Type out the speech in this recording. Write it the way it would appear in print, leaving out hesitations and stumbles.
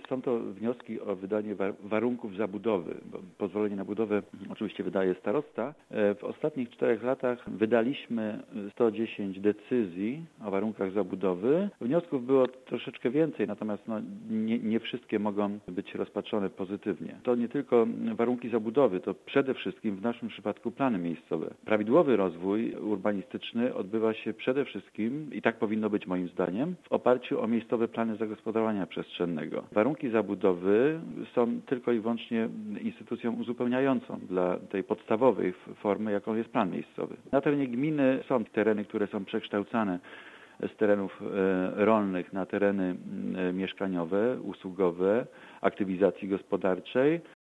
Są to wnioski o wydanie warunków zabudowy, bo pozwolenie na budowę oczywiście wydaje starosta. W ostatnich 4 latach wydaliśmy 110 decyzji o warunkach zabudowy. Wniosków było troszeczkę więcej, natomiast nie wszystkie mogą być rozpatrzone pozytywnie. To nie tylko warunki zabudowy, to przede wszystkim w naszym przypadku plany miejscowe. Prawidłowy rozwój urbanistyczny odbywa się przede wszystkim, i tak powinno być moim zdaniem, w oparciu o miejscowe plany zagospodarowania przestrzennego. Warunki zabudowy są tylko i wyłącznie instytucją uzupełniającą dla tej podstawowej formy, jaką jest plan miejscowy. Na terenie gminy są tereny, które są przekształcane z terenów rolnych na tereny mieszkaniowe, usługowe, aktywizacji gospodarczej.